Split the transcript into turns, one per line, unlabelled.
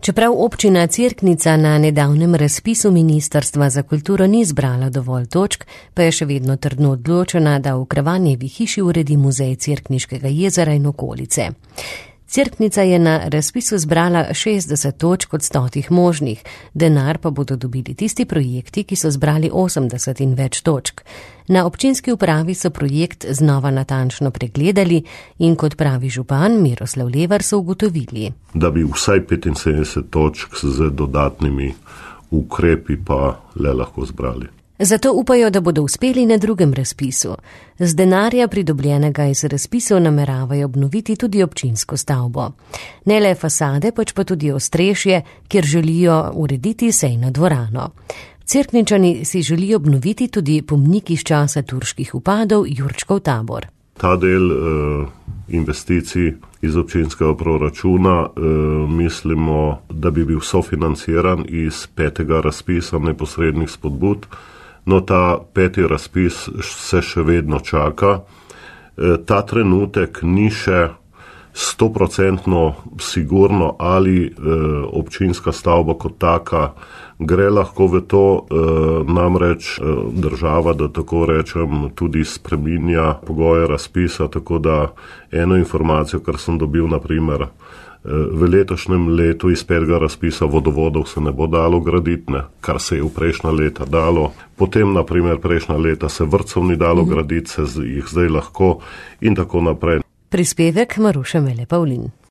Čeprav občina Cerknica na nedavnem razpisu Ministrstva za kulturo ni zbrala dovolj točk, pa je še vedno trdno odločena, da v Kravanjevi hiši uredi muzej Cerkniškega jezera in okolice. Cerknica je na razpisu zbrala 60 točk od 100 možnih, denar pa bodo dobili tisti projekti, ki so zbrali 80 in več točk. Na občinski upravi so projekt znova natančno pregledali in kot pravi župan Miroslav Levar so ugotovili,
da bi vsaj 75 točk z dodatnimi ukrepi pa le lahko zbrali.
Zato upajo, da bodo uspeli na drugem razpisu. Z denarja pridobljenega iz razpisov nameravajo obnoviti tudi občinsko stavbo. Ne le fasade, pač pa tudi ostrešje, kjer želijo urediti sejno dvorano. Cerkničani si želijo obnoviti tudi pomnik iz časa turških vpadov Jurčkov tabor.
Ta del investicij iz občinskega proračuna mislimo, da bi bil sofinanciran iz 5. razpisa neposrednih spodbud. No, ta 5. razpis se še vedno čaka. Ta trenutek ni še 100% sigurno, ali občinska stavba kot taka gre lahko v to, namreč država, da tako rečem, tudi spreminja pogoje razpisa, tako da eno informacijo, kar sem dobil, naprimer, v letošnjem letu iz 5. razpisa vodovodov se ne bo dalo graditi, kar se je v prejšnja leta dalo. Potem, naprimer, prejšnja leta se vrtcev ni dalo graditi, se jih zdaj lahko in tako naprej.
Prispevek Maruša Mele Pavlin.